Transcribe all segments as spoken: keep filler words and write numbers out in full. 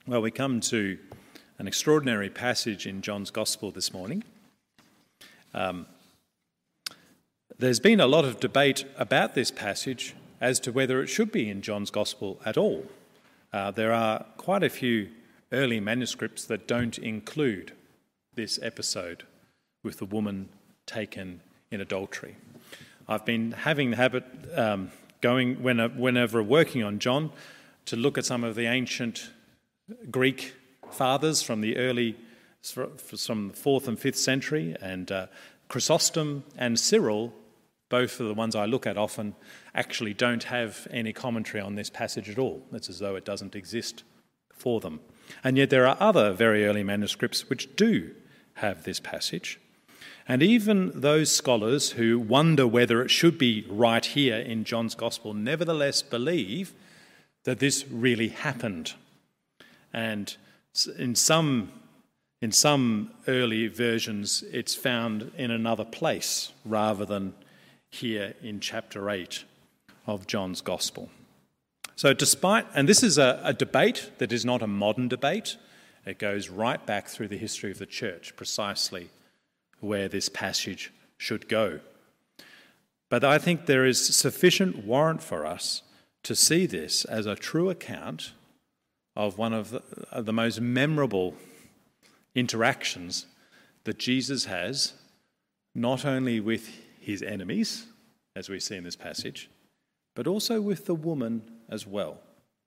Well, we come to an extraordinary passage in John's Gospel this morning. Um, there's been a lot of debate about this passage as to whether it should be in John's Gospel at all. Uh, there are quite a few early manuscripts that don't include this episode with the woman taken in adultery. I've been having the habit, um, going whenever working on John, to look at some of the ancient Greek fathers from the early, from the fourth and fifth century, and uh, Chrysostom and Cyril, both of the ones I look at often, actually don't have any commentary on this passage at all. It's as though it doesn't exist for them. And yet there are other very early manuscripts which do have this passage. And even those scholars who wonder whether it should be right here in John's Gospel nevertheless believe that this really happened. And in some, in some early versions, it's found in another place rather than here in chapter eight of John's Gospel. So despite, and this is a, a debate that is not a modern debate, it goes right back through the history of the church, precisely where this passage should go. But I think there is sufficient warrant for us to see this as a true account of one of the, of the most memorable interactions that Jesus has, not only with his enemies, as we see in this passage, but also with the woman as well.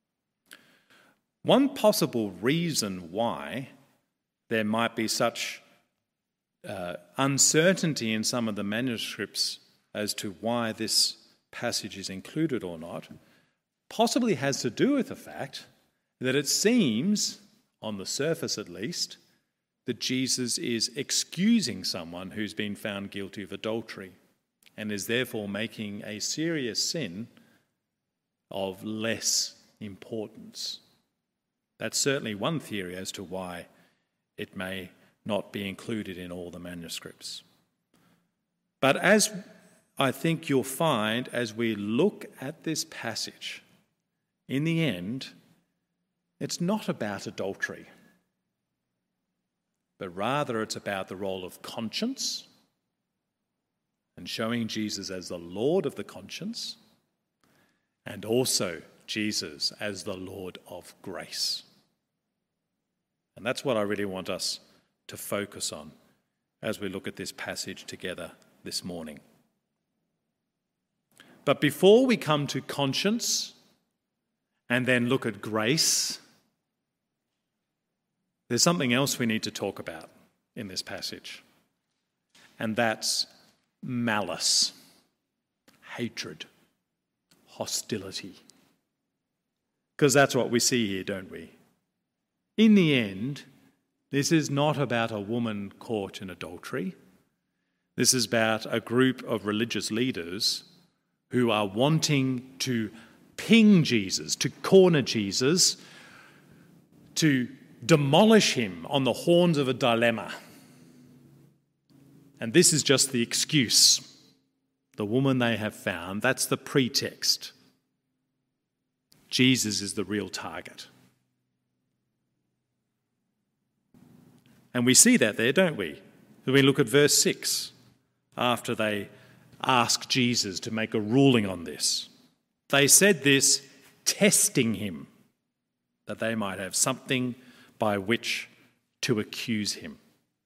One possible reason why there might be such uh, uncertainty in some of the manuscripts as to why this passage is included or not, possibly has to do with the fact that it seems, on the surface at least, that Jesus is excusing someone who's been found guilty of adultery and is therefore making a serious sin of less importance. That's certainly one theory as to why it may not be included in all the manuscripts. But as I think you'll find as we look at this passage, in the end, it's not about adultery, but rather it's about the role of conscience and showing Jesus as the Lord of the conscience, and also Jesus as the Lord of grace. And that's what I really want us to focus on as we look at this passage together this morning. But before we come to conscience and then look at grace, there's something else we need to talk about in this passage, and that's malice, hatred, hostility. Because that's what we see here, don't we? In the end, this is not about a woman caught in adultery. This is about a group of religious leaders who are wanting to ping Jesus, to corner Jesus, to demolish him on the horns of a dilemma. And this is just the excuse. The woman they have found, that's the pretext. Jesus is the real target. And we see that there, don't we? When we look at verse six, after they ask Jesus to make a ruling on this. They said this, testing him, that they might have something by which to accuse him.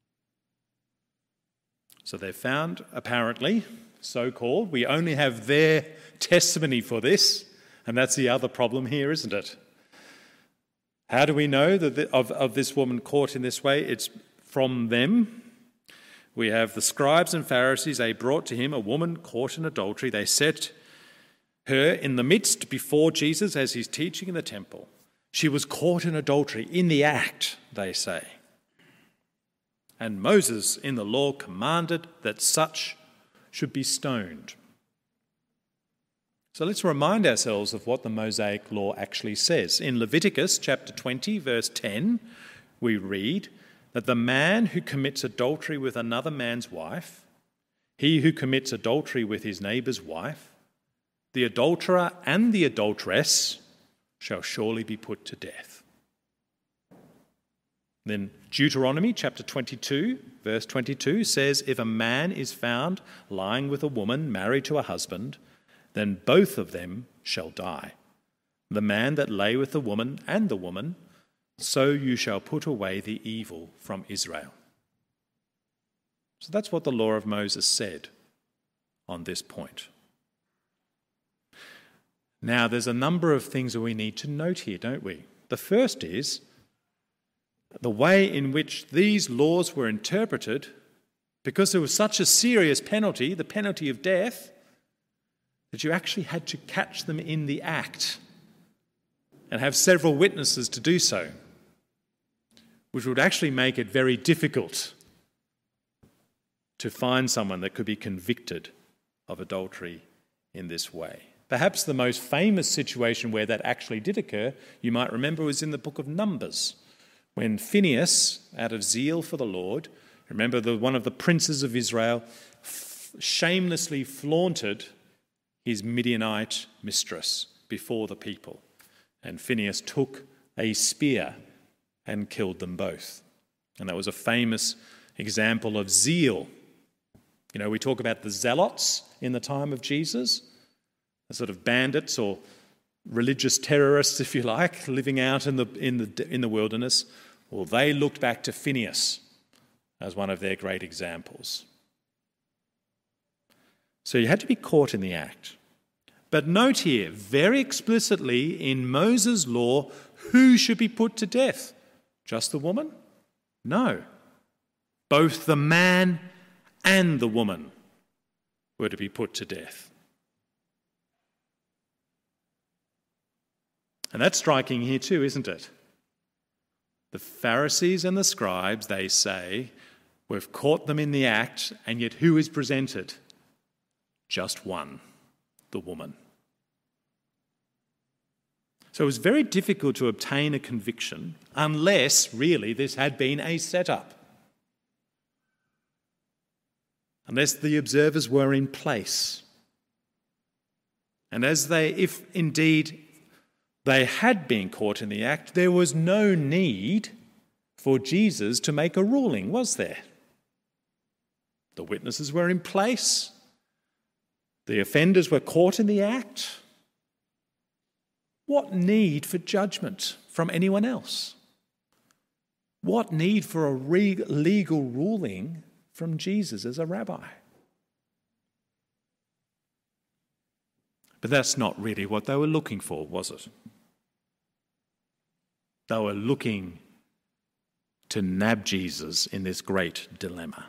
So they found, apparently, so-called, we only have their testimony for this, and that's the other problem here, isn't it? How do we know that the, of, of this woman caught in this way? It's from them. We have the scribes and Pharisees, they brought to him a woman caught in adultery. They set her in the midst before Jesus as he's teaching in the temple. She was caught in adultery, in the act, they say. And Moses in the law commanded that such should be stoned. So let's remind ourselves of what the Mosaic law actually says. In Leviticus chapter twenty, verse ten, we read that the man who commits adultery with another man's wife, he who commits adultery with his neighbour's wife, the adulterer and the adulteress shall surely be put to death. Then Deuteronomy chapter twenty-two, verse twenty-two says, if a man is found lying with a woman married to a husband, then both of them shall die. The man that lay with the woman and the woman, so you shall put away the evil from Israel. So that's what the law of Moses said on this point. Now, there's a number of things that we need to note here, don't we? The first is the way in which these laws were interpreted, because there was such a serious penalty, the penalty of death, that you actually had to catch them in the act and have several witnesses to do so, which would actually make it very difficult to find someone that could be convicted of adultery in this way. Perhaps the most famous situation where that actually did occur, you might remember, was in the book of Numbers, when Phinehas, out of zeal for the Lord, remember the, one of the princes of Israel, f- shamelessly flaunted his Midianite mistress before the people. And Phinehas took a spear and killed them both. And that was a famous example of zeal. You know, we talk about the zealots in the time of Jesus, the sort of bandits or religious terrorists, if you like, living out in the in the in the wilderness. Well, they looked back to Phinehas as one of their great examples. So you had to be caught in the act. But note here, very explicitly in Moses' law, who should be put to death? Just the woman? No. Both the man and the woman were to be put to death. And that's striking here too, isn't it? The Pharisees and the scribes, they say, we've caught them in the act, and yet who is presented? Just one, the woman. So it was very difficult to obtain a conviction unless, really, this had been a setup. Unless the observers were in place. And as they, if indeed they had been caught in the act, there was no need for Jesus to make a ruling, was there? The witnesses were in place. The offenders were caught in the act. What need for judgment from anyone else? What need for a re- legal ruling from Jesus as a rabbi? But that's not really what they were looking for, was it? They were looking to nab Jesus in this great dilemma.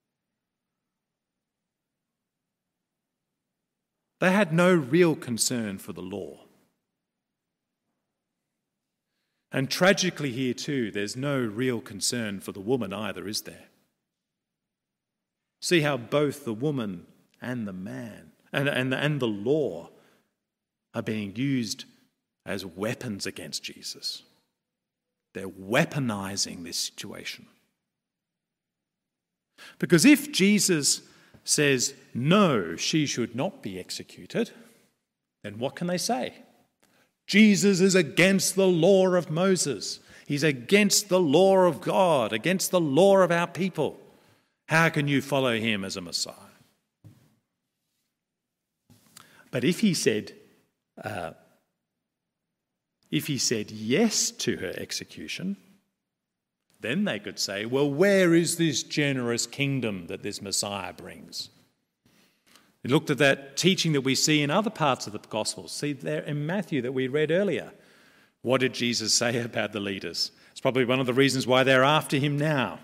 They had no real concern for the law. And tragically here too, there's no real concern for the woman either, is there? See how both the woman and the man and, and, and the law are being used as weapons against Jesus. They're weaponizing this situation. Because if Jesus says, no, she should not be executed, then what can they say? Jesus is against the law of Moses. He's against the law of God, against the law of our people. How can you follow him as a Messiah? But if he said, uh, if he said yes to her execution, then they could say, well, where is this generous kingdom that this Messiah brings? We looked at that teaching that we see in other parts of the Gospels. See there in Matthew that we read earlier. What did Jesus say about the leaders? It's probably one of the reasons why they're after him now.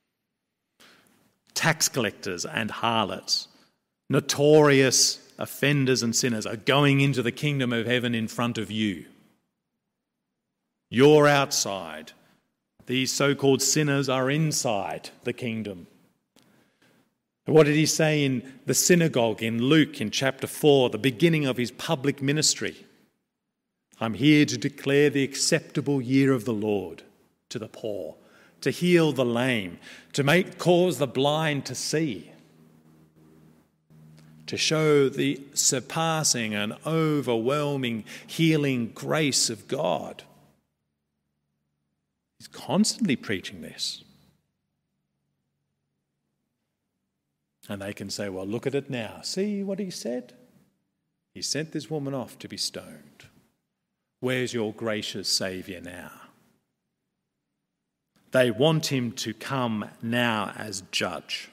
Tax collectors and harlots, notorious offenders and sinners are going into the kingdom of heaven in front of you. You're outside. These so-called sinners are inside the kingdom. What did he say in the synagogue in Luke in chapter four, the beginning of his public ministry? I'm here to declare the acceptable year of the Lord to the poor, to heal the lame, to make cause the blind to see, to show the surpassing and overwhelming healing grace of God. He's He's constantly preaching this. And they can say, well, look at it now. See what he said? He sent this woman off to be stoned. Where's your gracious Saviour now? They want him to come now as judge.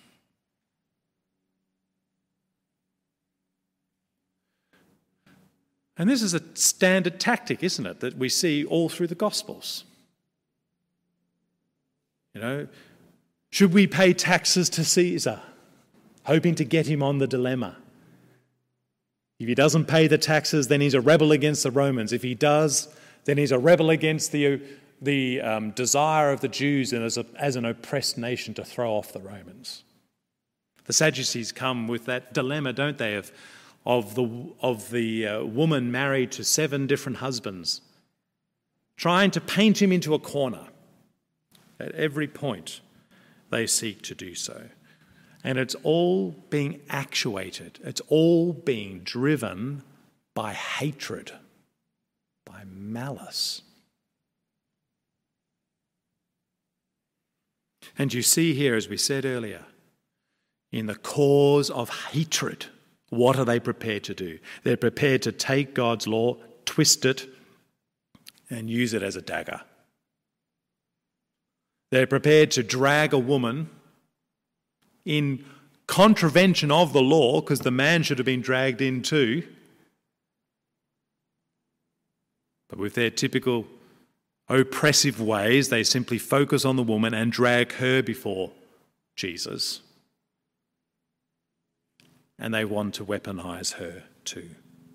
And this is a standard tactic, isn't it, that we see all through the Gospels. You know, should we pay taxes to Caesar? Hoping to get him on the dilemma. If he doesn't pay the taxes, then he's a rebel against the Romans. If he does, then he's a rebel against the, the um, desire of the Jews and as, a, as an oppressed nation to throw off the Romans. The Sadducees come with that dilemma, don't they, of, of the, of the uh, woman married to seven different husbands, trying to paint him into a corner. At every point, they seek to do so. And it's all being actuated, it's all being driven by hatred, by malice. And you see here, as we said earlier, in the cause of hatred, what are they prepared to do? They're prepared to take God's law, twist it, and use it as a dagger. They're prepared to drag a woman in contravention of the law, because the man should have been dragged in too. But with their typical oppressive ways, they simply focus on the woman and drag her before Jesus. And they want to weaponize her too.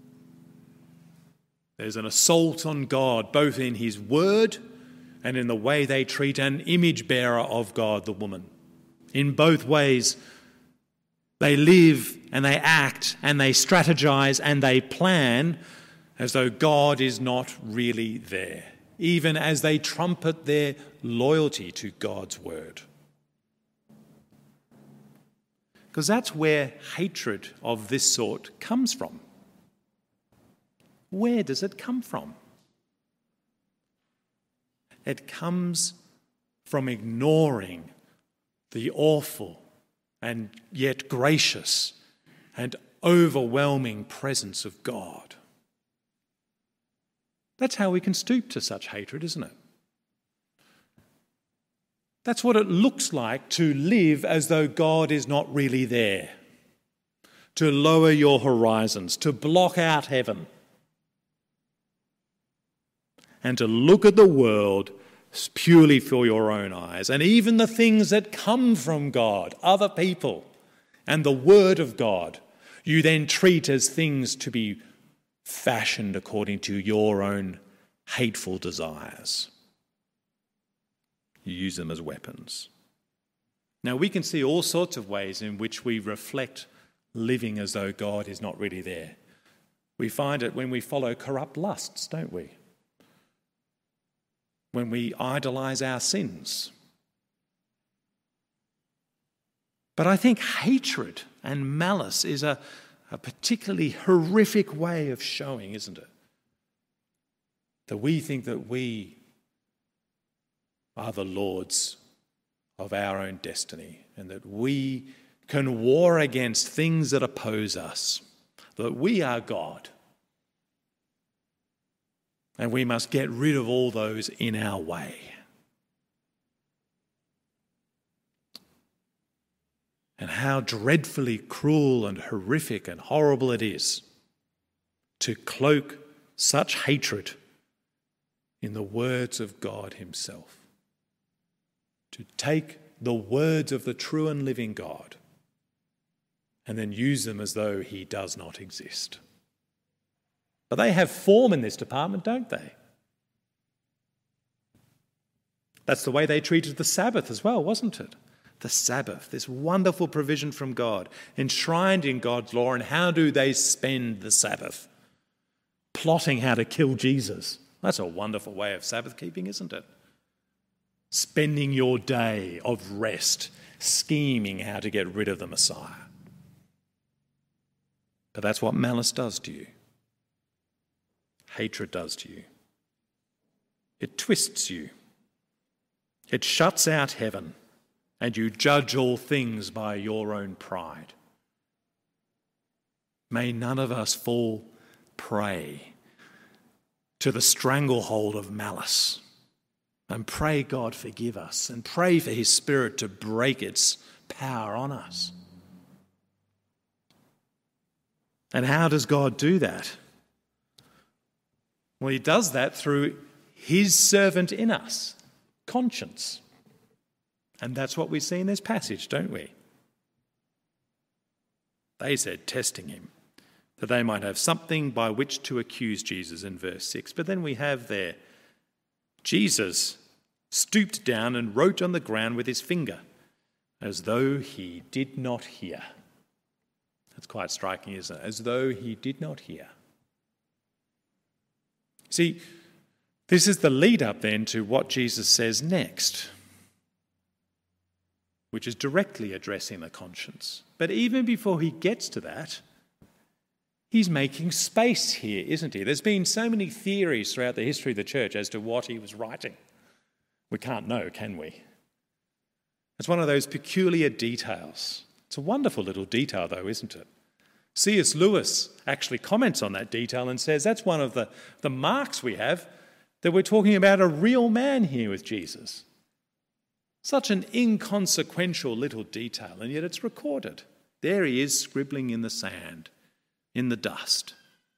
There's an assault on God, both in his word and in the way they treat an image bearer of God, the woman. In both ways, they live and they act and they strategize and they plan as though God is not really there, even as they trumpet their loyalty to God's word. Because that's where hatred of this sort comes from. Where does it come from? It comes from ignoring the awful and yet gracious and overwhelming presence of God. That's how we can stoop to such hatred, isn't it? That's what it looks like to live as though God is not really there, to lower your horizons, to block out heaven, and to look at the world purely for your own eyes, and even the things that come from God, other people, and the word of God, you then treat as things to be fashioned according to your own hateful desires. You use them as weapons. Now, we can see all sorts of ways in which we reflect living as though God is not really there. We find it when we follow corrupt lusts, don't we? When we idolize our sins. But I think hatred and malice is a, a particularly horrific way of showing, isn't it? That we think that we are the lords of our own destiny and that we can war against things that oppose us, that we are God. And we must get rid of all those in our way. And how dreadfully cruel and horrific and horrible it is to cloak such hatred in the words of God himself. To take the words of the true and living God and then use them as though he does not exist. But they have form in this department, don't they? That's the way they treated the Sabbath as well, wasn't it? The Sabbath, this wonderful provision from God, enshrined in God's law. And how do they spend the Sabbath? Plotting how to kill Jesus. That's a wonderful way of Sabbath keeping, isn't it? Spending your day of rest, scheming how to get rid of the Messiah. But that's what malice does to you. Hatred does to you. It twists you. It shuts out heaven, and you judge all things by your own pride. May none of us fall prey to the stranglehold of malice. And pray God forgive us, and pray for his Spirit to break its power on us. And how does God do that? Well, he does that through his servant in us, conscience. And that's what we see in this passage, don't we? They said, testing him, that they might have something by which to accuse Jesus in verse six. But then we have there, Jesus stooped down and wrote on the ground with his finger, as though he did not hear. That's quite striking, isn't it? As though he did not hear. See, this is the lead up then to what Jesus says next, which is directly addressing the conscience. But even before he gets to that, he's making space here, isn't he? There's been so many theories throughout the history of the church as to what he was writing. We can't know, can we? It's one of those peculiar details. It's a wonderful little detail, though, isn't it? C S Lewis actually comments on that detail and says that's one of the, the marks we have that we're talking about a real man here with Jesus. Such an inconsequential little detail, and yet it's recorded. There he is, scribbling in the sand, in the dust.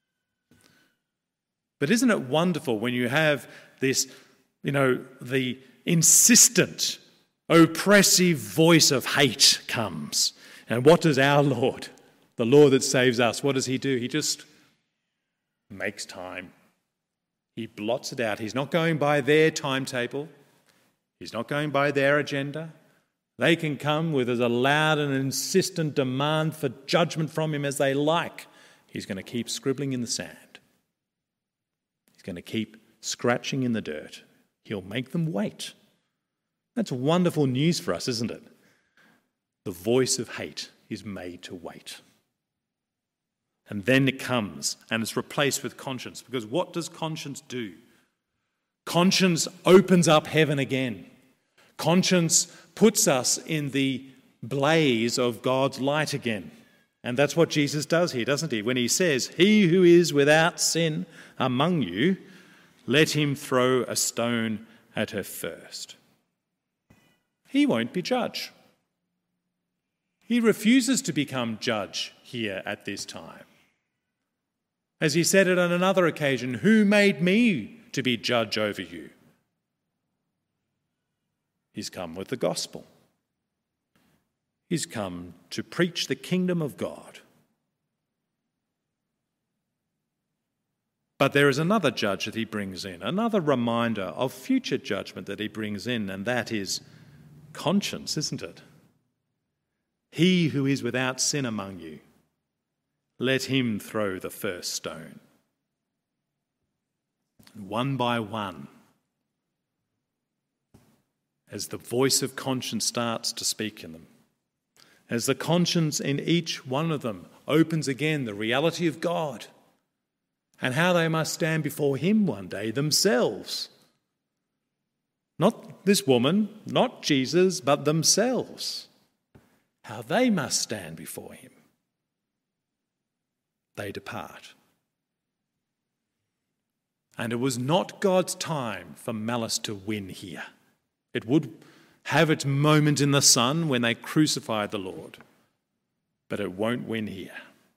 But isn't it wonderful when you have this, you know, the insistent, oppressive voice of hate comes. And what does our Lord, the Lord that saves us, what does he do? He just makes time. He blots it out. He's not going by their timetable. He's not going by their agenda. They can come with as a loud and insistent demand for judgment from him as they like. He's going to keep scribbling in the sand. He's going to keep scratching in the dirt. He'll make them wait. That's wonderful news for us, isn't it? The voice of hate is made to wait. And then it comes and it's replaced with conscience. Because what does conscience do? Conscience opens up heaven again. Conscience puts us in the blaze of God's light again. And that's what Jesus does here, doesn't he? When he says, "He who is without sin among you, let him throw a stone at her first." He won't be judge. He refuses to become judge here at this time. As he said it on another occasion, "Who made me to be judge over you?" He's come with the gospel. He's come to preach the kingdom of God. But there is another judge that he brings in, another reminder of future judgment that he brings in, and that is conscience, isn't it? He who is without sin among you, let him throw the first stone. One by one, as the voice of conscience starts to speak in them, as the conscience in each one of them opens again the reality of God and how they must stand before him one day themselves. Not this woman, not Jesus, but themselves. How they must stand before him. They depart. And it was not God's time for malice to win here. It would have its moment in the sun when they crucified the Lord, but it won't win here.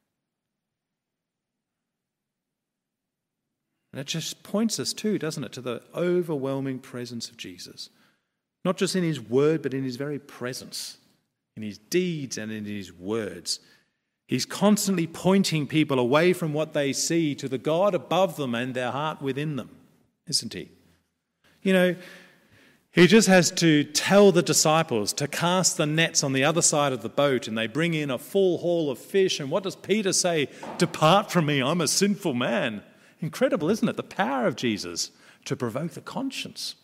And it just points us too, doesn't it, to the overwhelming presence of Jesus. Not just in his word, but in his very presence, in his deeds and in his words. He's constantly pointing people away from what they see to the God above them and their heart within them, isn't he? You know, he just has to tell the disciples to cast the nets on the other side of the boat, and they bring in a full haul of fish. And what does Peter say? "Depart from me, I'm a sinful man." Incredible, isn't it? The power of Jesus to provoke the conscience.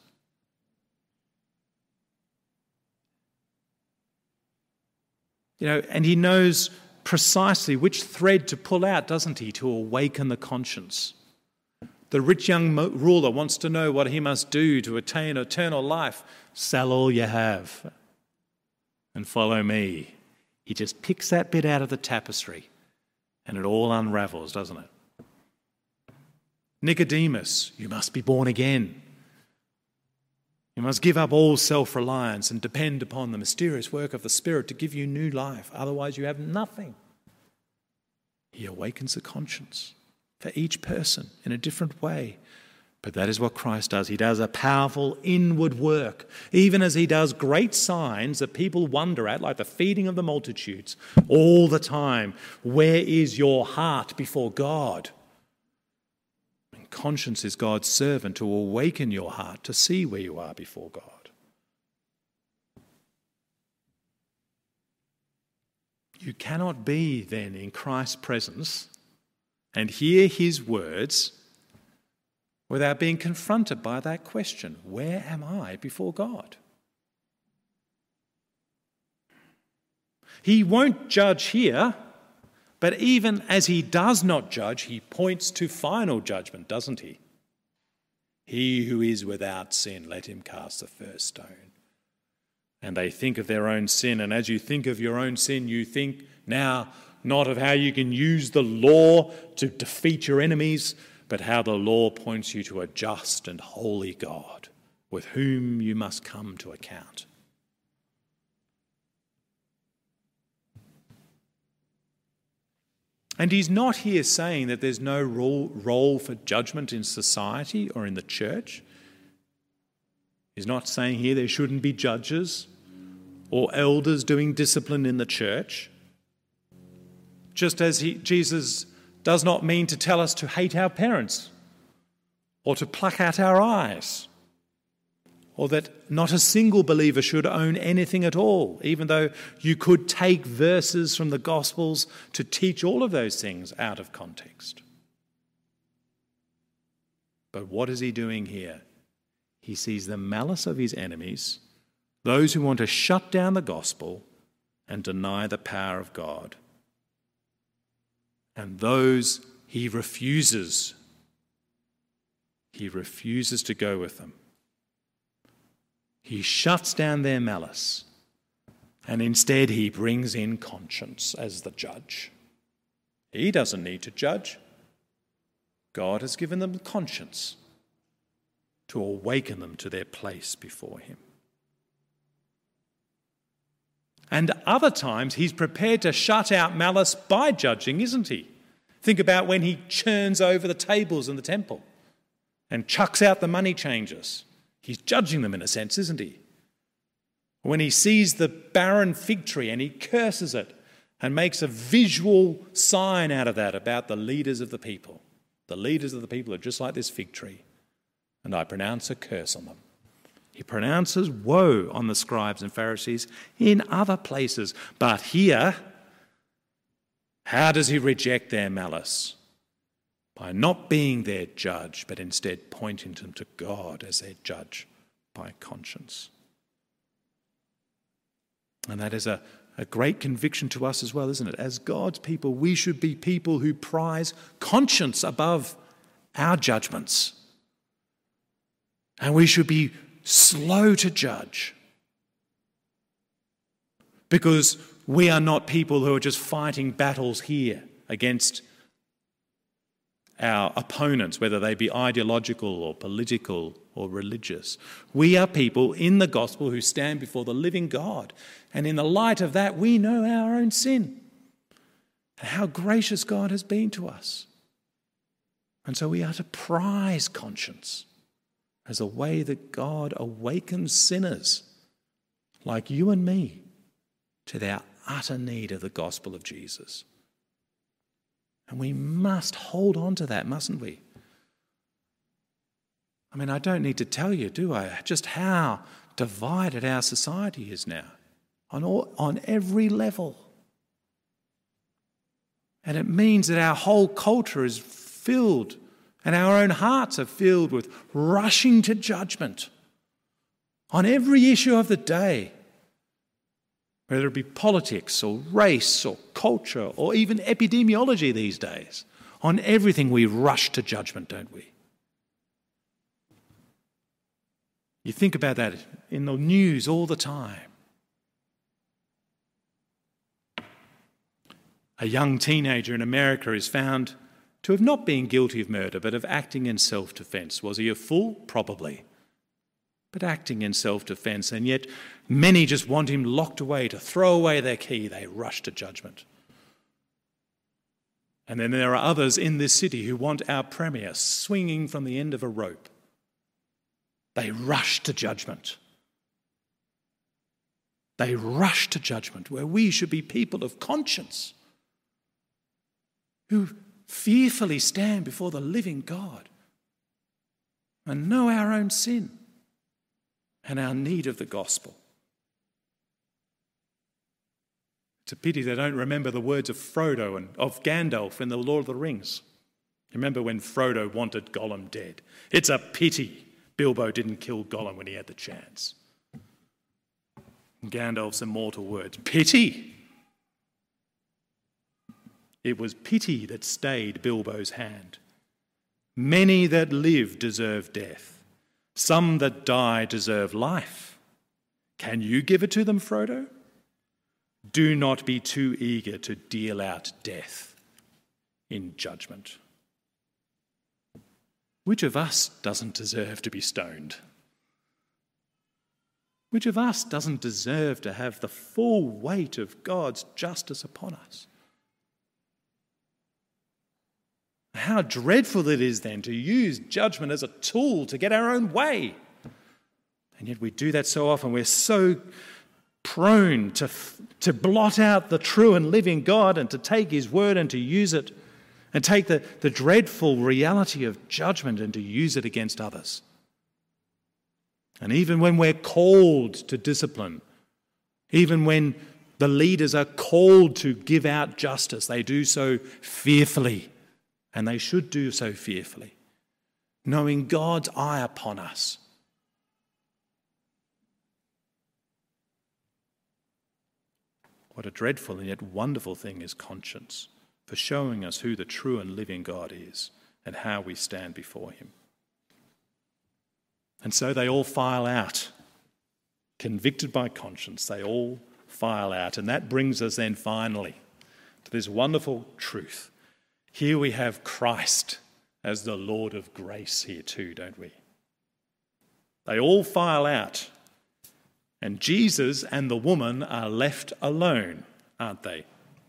You know, and he knows precisely which thread to pull out, doesn't he, to awaken the conscience. The rich young mo- ruler wants to know what he must do to attain eternal life. Sell all you have and follow me. He just picks that bit out of the tapestry and it all unravels, doesn't it? Nicodemus, you must be born again. You must give up all self-reliance and depend upon the mysterious work of the Spirit to give you new life. Otherwise, you have nothing. He awakens the conscience for each person in a different way. But that is what Christ does. He does a powerful inward work, even as he does great signs that people wonder at, like the feeding of the multitudes, all the time. Where is your heart before God? And conscience is God's servant to awaken your heart to see where you are before God. You cannot be then in Christ's presence and hear his words without being confronted by that question, where am I before God? He won't judge here, but even as he does not judge, he points to final judgment, doesn't he? He who is without sin, let him cast the first stone. And they think of their own sin, and as you think of your own sin, you think now not of how you can use the law to defeat your enemies, but how the law points you to a just and holy God with whom you must come to account. And he's not here saying that there's no role, role for judgment in society or in the church. He's not saying here there shouldn't be judges or elders doing discipline in the church. Just as he, Jesus does not mean to tell us to hate our parents or to pluck out our eyes, or that not a single believer should own anything at all, even though you could take verses from the Gospels to teach all of those things out of context. But what is he doing here? He sees the malice of his enemies, those who want to shut down the gospel and deny the power of God. And those he refuses. He refuses to go with them. He shuts down their malice, and instead he brings in conscience as the judge. He doesn't need to judge. God has given them conscience to awaken them to their place before him. And other times he's prepared to shut out malice by judging, isn't he? Think about when he churns over the tables in the temple and chucks out the money changers. He's judging them in a sense, isn't he? When he sees the barren fig tree and he curses it and makes a visual sign out of that about the leaders of the people. The leaders of the people are just like this fig tree, and I pronounce a curse on them. He pronounces woe on the scribes and Pharisees in other places. But here, how does he reject their malice? By not being their judge, but instead pointing them to God as their judge by conscience. And that is a, a great conviction to us as well, isn't it? As God's people, we should be people who prize conscience above our judgments. And we should be slow to judge, because we are not people who are just fighting battles here against our opponents, whether they be ideological or political or religious. We are people in the gospel who stand before the living God, and in the light of that we know our own sin and how gracious God has been to us. And so we are to prize conscience as a way that God awakens sinners like you and me to their utter need of the gospel of Jesus. And we must hold on to that, mustn't we? I mean, I don't need to tell you, do I, just how divided our society is now on all, on every level. And it means that our whole culture is filled, and our own hearts are filled with rushing to judgment on every issue of the day, whether it be politics or race or culture or even epidemiology these days. On everything we rush to judgment, don't we? You think about that in the news all the time. A young teenager in America is found to have not been guilty of murder, but of acting in self-defence. Was he a fool? Probably. But acting in self-defence, and yet many just want him locked away to throw away their key. They rush to judgment. And then there are others in this city who want our Premier swinging from the end of a rope. They rush to judgment. They rush to judgment where we should be people of conscience who fearfully stand before the living God and know our own sin and our need of the gospel. It's a pity they don't remember the words of Frodo and of Gandalf in The Lord of the Rings. Remember when Frodo wanted Gollum dead? It's a pity Bilbo didn't kill Gollum when he had the chance. Gandalf's immortal words, pity. It was pity that stayed Bilbo's hand. Many that live deserve death. Some that die deserve life. Can you give it to them, Frodo? Do not be too eager to deal out death in judgment. Which of us doesn't deserve to be stoned? Which of us doesn't deserve to have the full weight of God's justice upon us? How dreadful it is then to use judgment as a tool to get our own way. And yet we do that so often. We're so prone to, to blot out the true and living God and to take his word and to use it and take the, the dreadful reality of judgment and to use it against others. And even when we're called to discipline, even when the leaders are called to give out justice, they do so fearfully, and they should do so fearfully, knowing God's eye upon us. What a dreadful and yet wonderful thing is conscience, for showing us who the true and living God is and how we stand before him. And so they all file out. Convicted by conscience, they all file out. And that brings us then finally to this wonderful truth. Here we have Christ as the Lord of grace here too, don't we? They all file out. And Jesus and the woman are left alone, aren't they?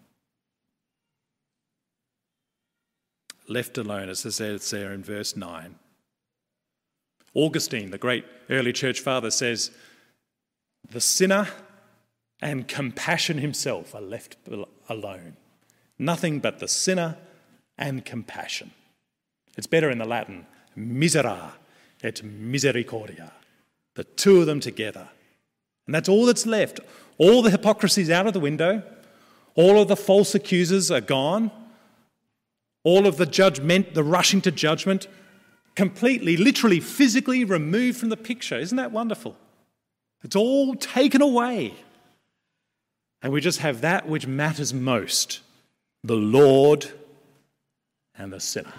Left alone, as it says there in verse nine. Augustine, the great early church father, says, the sinner and compassion himself are left alone. Nothing but the sinner and compassion. It's better in the Latin, misera et misericordia. The two of them together. And that's all that's left. All the hypocrisy's out of the window. All of the false accusers are gone. All of the judgment, the rushing to judgment, completely, literally, physically removed from the picture. Isn't that wonderful? It's all taken away. And we just have that which matters most, the Lord and the sinner.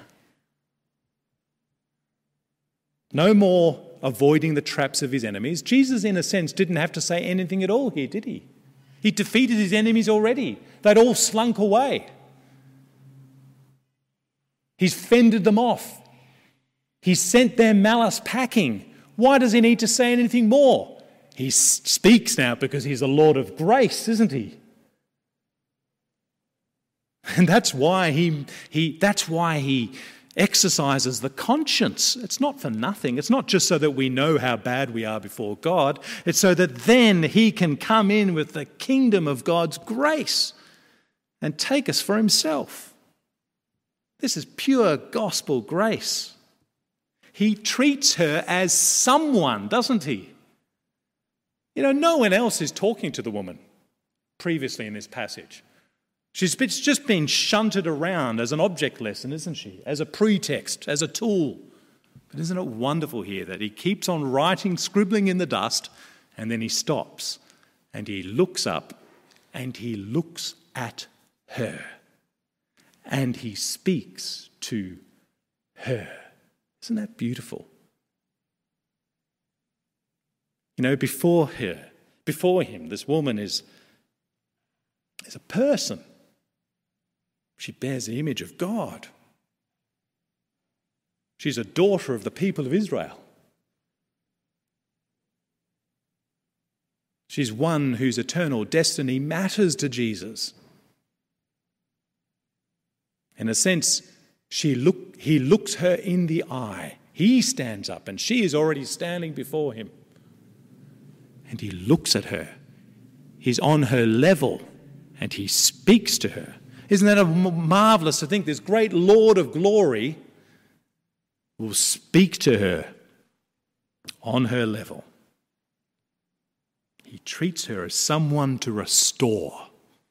No more avoiding the traps of his enemies. Jesus, in a sense, didn't have to say anything at all here, did he? He defeated his enemies already. They'd all slunk away. He's fended them off. He's sent their malice packing. Why does he need to say anything more? He speaks now because he's the Lord of grace, isn't he? And that's why he, he, that's why he exercises the conscience. It's not for nothing. It's not just so that we know how bad we are before God. It's so that then he can come in with the kingdom of God's grace and take us for himself. This is pure gospel grace. He treats her as someone, doesn't he? You know, no one else is talking to the woman previously in this passage. She's just been shunted around as an object lesson, isn't she? As a pretext, as a tool. But isn't it wonderful here that he keeps on writing, scribbling in the dust, and then he stops and he looks up and he looks at her and he speaks to her. Isn't that beautiful? You know, before her, before him, this woman is, is a person. She bears the image of God. She's a daughter of the people of Israel. She's one whose eternal destiny matters to Jesus. In a sense, she look, he looks her in the eye. He stands up and she is already standing before him. And he looks at her. He's on her level and he speaks to her. Isn't that marvelous to think this great Lord of glory will speak to her on her level? He treats her as someone to restore.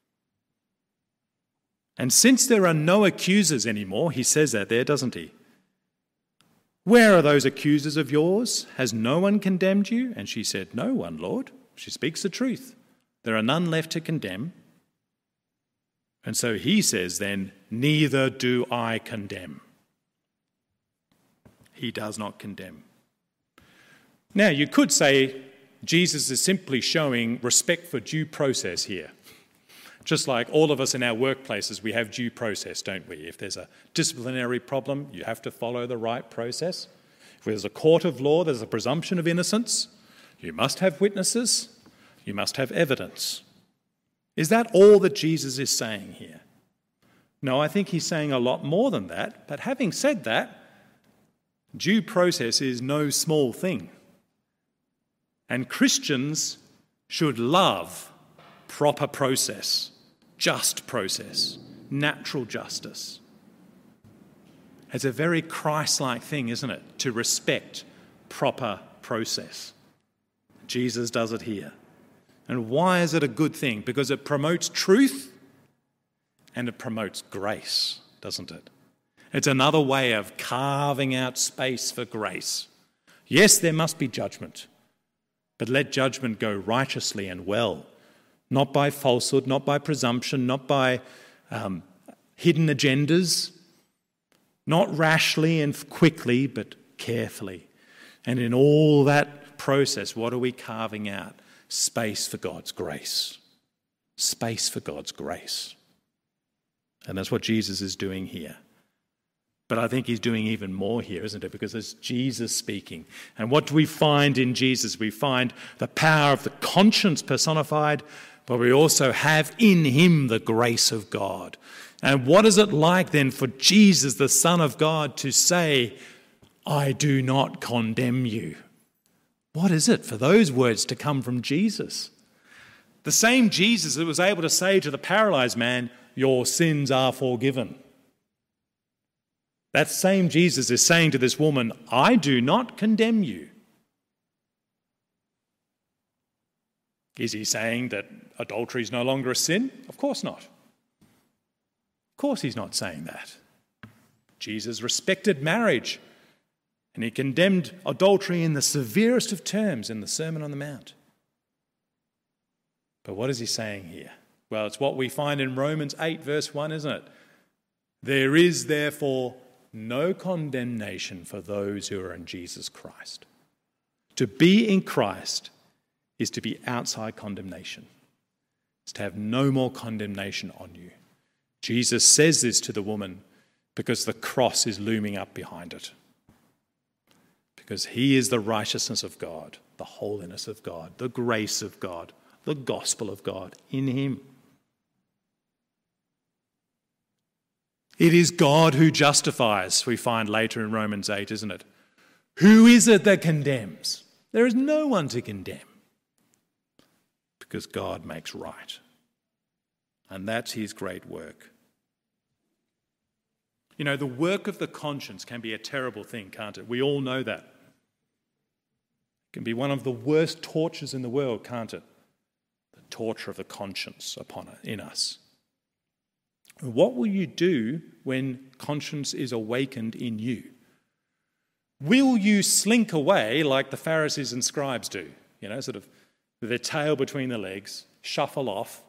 And since there are no accusers anymore, he says that there, doesn't he? Where are those accusers of yours? Has no one condemned you? And she said, no one, Lord. She speaks the truth. There are none left to condemn. And so he says then, neither do I condemn. He does not condemn. Now, you could say Jesus is simply showing respect for due process here. Just like all of us in our workplaces, we have due process, don't we? If there's a disciplinary problem, you have to follow the right process. If there's a court of law, there's a presumption of innocence. You must have witnesses. You must have evidence. Is that all that Jesus is saying here? No, I think he's saying a lot more than that. But having said that, due process is no small thing. And Christians should love proper process, just process, natural justice. It's a very Christ-like thing, isn't it, to respect proper process. Jesus does it here. And why is it a good thing? Because it promotes truth and it promotes grace, doesn't it? It's another way of carving out space for grace. Yes, there must be judgment, but let judgment go righteously and well, not by falsehood, not by presumption, not by um, hidden agendas, not rashly and quickly, but carefully. And in all that process, what are we carving out? Space for God's grace. Space for God's grace. And that's what Jesus is doing here. But I think he's doing even more here, isn't it? Because it's Jesus speaking. And what do we find in Jesus? We find the power of the conscience personified, but we also have in him the grace of God. And what is it like then for Jesus, the Son of God, to say, I do not condemn you? What is it for those words to come from Jesus? The same Jesus that was able to say to the paralyzed man, your sins are forgiven. That same Jesus is saying to this woman, I do not condemn you. Is he saying that adultery is no longer a sin? Of course not. Of course he's not saying that. Jesus respected marriage. And he condemned adultery in the severest of terms in the Sermon on the Mount. But what is he saying here? Well, it's what we find in Romans eight, verse one, isn't it? There is therefore no condemnation for those who are in Jesus Christ. To be in Christ is to be outside condemnation. It's to have no more condemnation on you. Jesus says this to the woman because the cross is looming up behind it. Because he is the righteousness of God, the holiness of God, the grace of God, the gospel of God in him. It is God who justifies, we find later in Romans eight, isn't it? Who is it that condemns? There is no one to condemn. Because God makes right. And that's his great work. You know, the work of the conscience can be a terrible thing, can't it? We all know that. It can be one of the worst tortures in the world, can't it? The torture of the conscience upon it, in us. What will you do when conscience is awakened in you? Will you slink away like the Pharisees and scribes do? You know, sort of with their tail between their legs, shuffle off.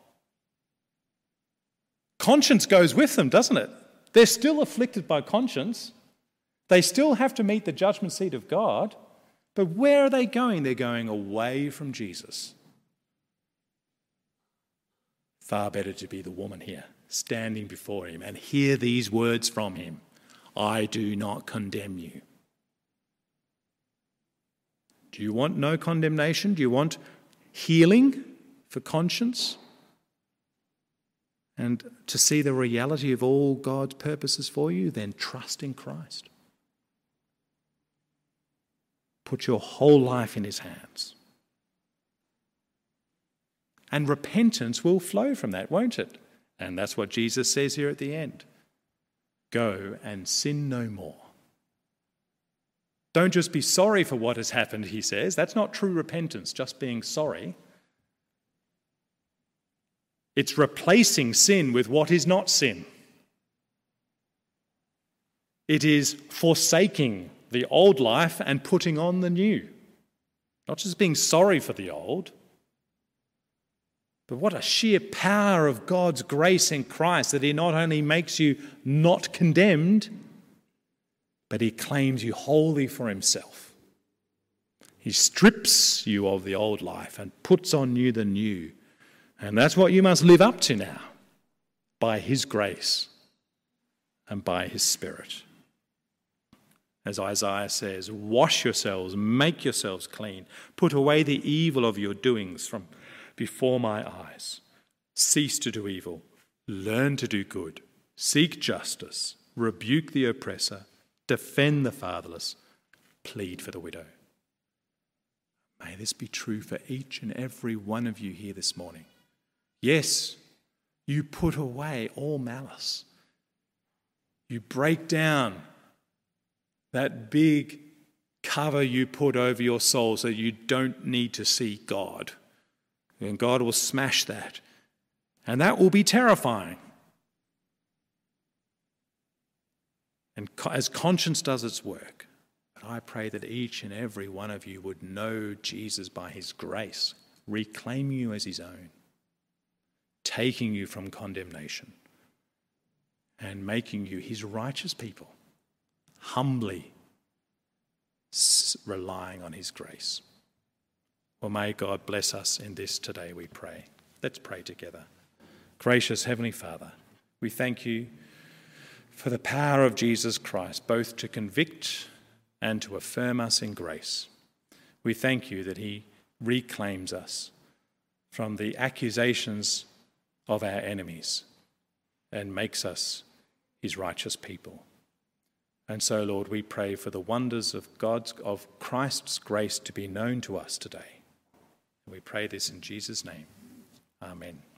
Conscience goes with them, doesn't it? They're still afflicted by conscience. They still have to meet the judgment seat of God. But where are they going? They're going away from Jesus. Far better to be the woman here, standing before him and hear these words from him. I do not condemn you. Do you want no condemnation? Do you want healing for conscience? And to see the reality of all God's purposes for you? Then trust in Christ. Put your whole life in his hands. And repentance will flow from that, won't it? And that's what Jesus says here at the end. Go and sin no more. Don't just be sorry for what has happened, he says. That's not true repentance, just being sorry. It's replacing sin with what is not sin. It is forsaking the old life and putting on the new. Not just being sorry for the old, but what a sheer power of God's grace in Christ that he not only makes you not condemned, but he claims you wholly for himself. He strips you of the old life and puts on you the new. And that's what you must live up to now, by his grace and by his Spirit. As Isaiah says, wash yourselves, make yourselves clean, put away the evil of your doings from before my eyes. Cease to do evil, learn to do good, seek justice, rebuke the oppressor, defend the fatherless, plead for the widow. May this be true for each and every one of you here this morning. Yes, you put away all malice. You break down that big cover you put over your soul so you don't need to see God. And God will smash that. And that will be terrifying. And as conscience does its work, but I pray that each and every one of you would know Jesus by his grace, reclaiming you as his own, taking you from condemnation, and making you his righteous people, humbly relying on his grace. Well, may God bless us in this today, we pray. Let's pray together. Gracious Heavenly Father, we thank you for the power of Jesus Christ, both to convict and to affirm us in grace. We thank you that he reclaims us from the accusations of our enemies and makes us his righteous people. And so, Lord, we pray for the wonders of God's, of Christ's grace to be known to us today. We pray this in Jesus' name. Amen.